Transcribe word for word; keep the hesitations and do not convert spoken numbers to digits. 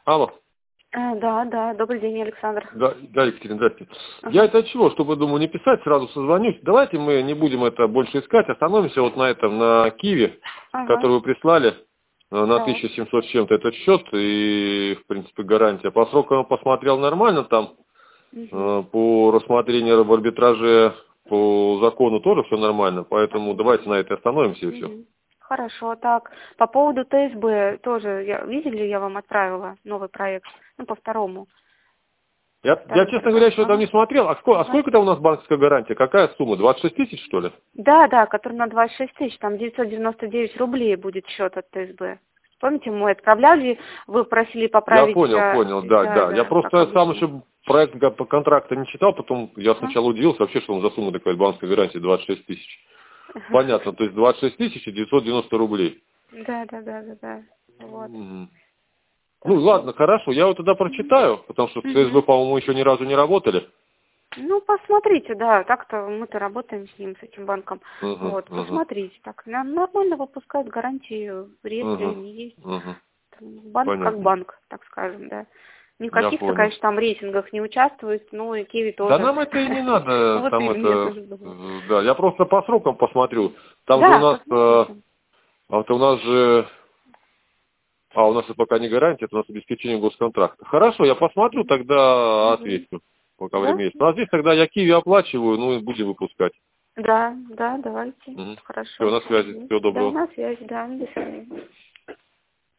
Алло. А, да, да, добрый день, Александр. Да, да, Екатерина, здравствуйте. Ага. Я это от чего, чтобы, думаю, не писать, сразу созвонюсь. Давайте мы не будем это больше искать, остановимся вот на этом, на Киеве, Ага. который вы прислали, э, на Так. тысячу семьсот с чем-то этот счет, и, в принципе, гарантия. По срокам посмотрел нормально там, Угу. э, по рассмотрению в арбитраже, по закону тоже все нормально, поэтому давайте на это остановимся и все. Угу. Хорошо, так. По поводу ТСБ тоже, я, видели, я вам отправила новый проект, ну, по второму. Я, я, Второй честно говоря, программе. еще там Ага. не смотрел. А сколько, а Ага. сколько там у нас банковская гарантия? Какая сумма? двадцать шесть тысяч, что ли? Да, да, который на двадцать шесть тысяч, там девятьсот девяносто девять рублей будет счет от ТСБ. Помните, мы отправляли, вы просили Я поправить, понял, а, понял, да, да, да. Я да, как просто сам обычно. еще проект га- по контракту не читал, потом я Ага. сначала удивился вообще, что он за сумму такая банковской гарантии двадцать шесть тысяч. Понятно, то есть двадцать шесть тысяч и девятьсот девяносто рублей. Да, да, да, да, да. Вот. Мгм. Ну Так, ну. ладно, хорошо, я вот тогда прочитаю, потому что с ЦСБ, Мгм. по-моему, еще ни разу не работали. Ну, посмотрите, да, так-то мы-то работаем с ним, с этим банком. Угу, Вот, угу, посмотрите, так, на- нормально выпускают гарантии, в реестре угу, не есть. угу. Там банк как Понятно. банк, так скажем, да. Ни в Я каких-то, понял. конечно, там рейтингах не участвует, ну и Киви Да тоже. нам это и не надо, Вот там именно. это, э, да, я просто по срокам посмотрю. Там же у Да, нас, э, посмотрите. а вот у нас же, а у нас это пока не гарантия, это у нас обеспечение госконтракта. Хорошо, я посмотрю, тогда Мгм. ответлю, пока Да? время есть. Ну а здесь тогда я Киви оплачиваю, ну и будем выпускать. Да, да, давайте. Все, Хорошо. на связи, Мгм. всего Да, доброго. на связи, да, до свидания.